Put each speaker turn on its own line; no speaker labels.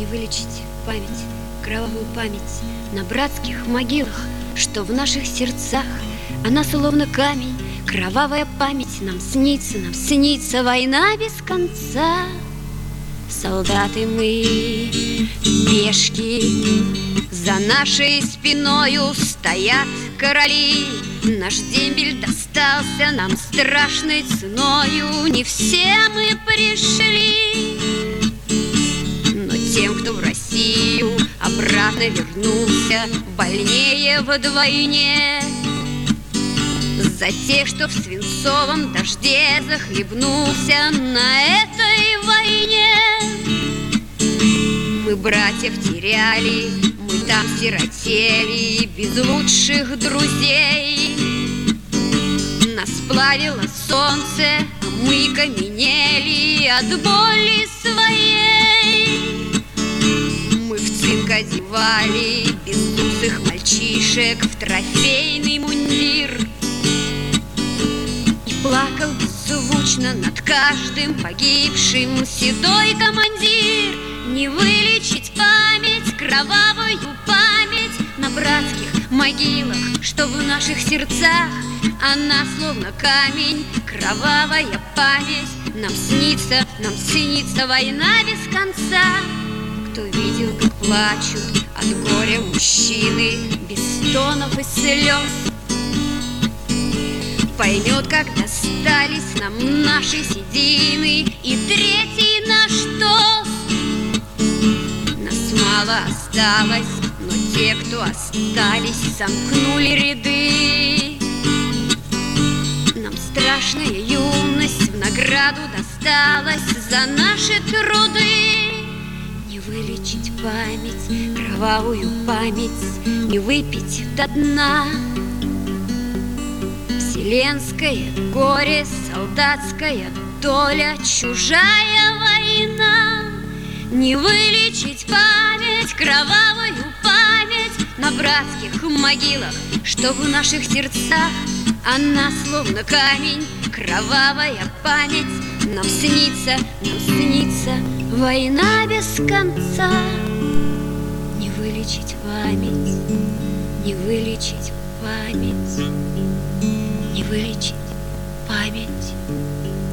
Не вылечить память, кровавую память на братских могилах, что в наших сердцах. Она словно камень, кровавая память. Нам снится война без конца. Солдаты мы, пешки, за нашей спиною стоят короли. Наш дембель достался нам страшной ценою. Не все мы пришли, но тем, кто в Россию обратно вернулся, больнее вдвойне. За тех, что в свинцовом дожде захлебнулся на этой войне. Мы братьев теряли, мы там сиротели, без лучших друзей. Нас плавило солнце, а мы каменели от боли своей. Мы в цинк одевали безусых мальчишек в трофейный мундир. И плакал беззвучно над каждым погибшим седой командир. Не вылечить память, кровавую память на братских могилах, что в наших сердцах. Она словно камень, кровавая память. Нам снится война без конца. Кто видел, как плачут от горя мужчины без стонов и слез, поймет, как достались нам наши седины и третий наш тост. Нас мало осталось, но те, кто остались, сомкнули ряды. Нам страшная юность в награду досталась за наши труды. Не вылечить память, кровавую память, не выпить до дна. Вселенское горе, солдатская доля, чужая война. Не вылечить память, кровавую память на братских могилах, что в наших сердцах. Она словно камень, кровавая память. Нам снится война без конца. Не вылечить память, не вылечить память, не вылечить память.